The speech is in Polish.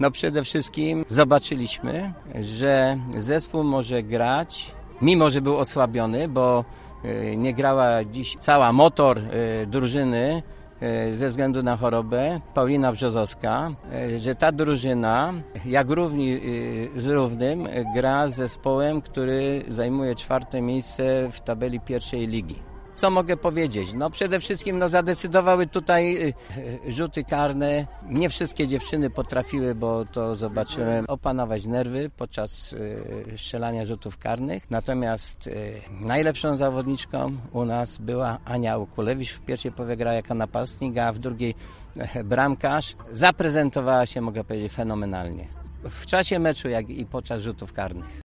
No przede wszystkim zobaczyliśmy, że zespół może grać, mimo że był osłabiony, bo nie grała dziś cała motor drużyny ze względu na chorobę, Paulina Brzozowska, że ta drużyna jak równi z równym gra z zespołem, który zajmuje 4. miejsce w tabeli pierwszej ligi. Co mogę powiedzieć? No przede wszystkim zadecydowały tutaj rzuty karne. Nie wszystkie dziewczyny potrafiły, bo to zobaczyłem, opanować nerwy podczas strzelania rzutów karnych. Natomiast najlepszą zawodniczką u nas była Ania Ukulewicz. W pierwszej połowie grała jako napastnik, a w drugiej bramkarz. Zaprezentowała się, mogę powiedzieć, fenomenalnie. W czasie meczu, jak i podczas rzutów karnych.